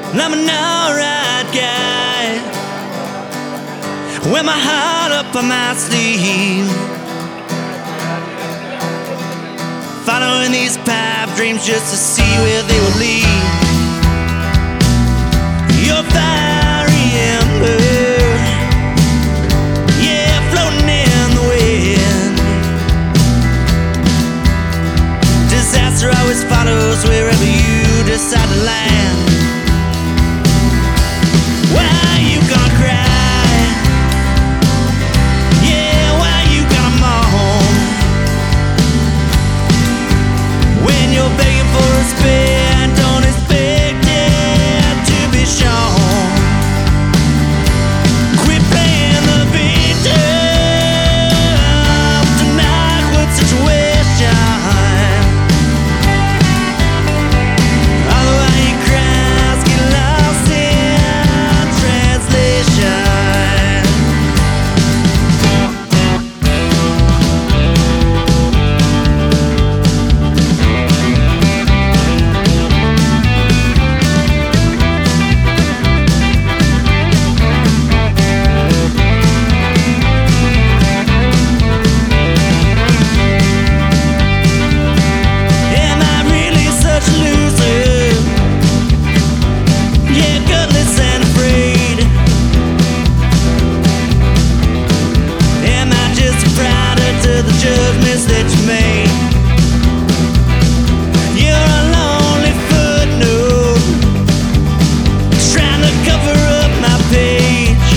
I'm an alright guy. Wear my heart up on my sleeve, following these pipe dreams just to see where they will lead. Your fiery ember, yeah, floating in the wind. Disaster always follows wherever you decide to land. Why you gonna cry? Yeah, why you gonna moan when you're begging for a spare? Don't expect it to be shown. Quit playing the victim tonight with situation. All the way you cries get lost in translation. Am I really such a loser? Yeah, gutless and afraid. Am I just a product of the judgments that you made? You're a lonely footnote, trying to cover up my page.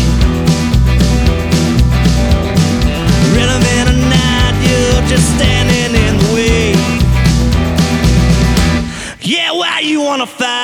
Relevant or not, you're just standing in the way. Yeah, why you wanna fight?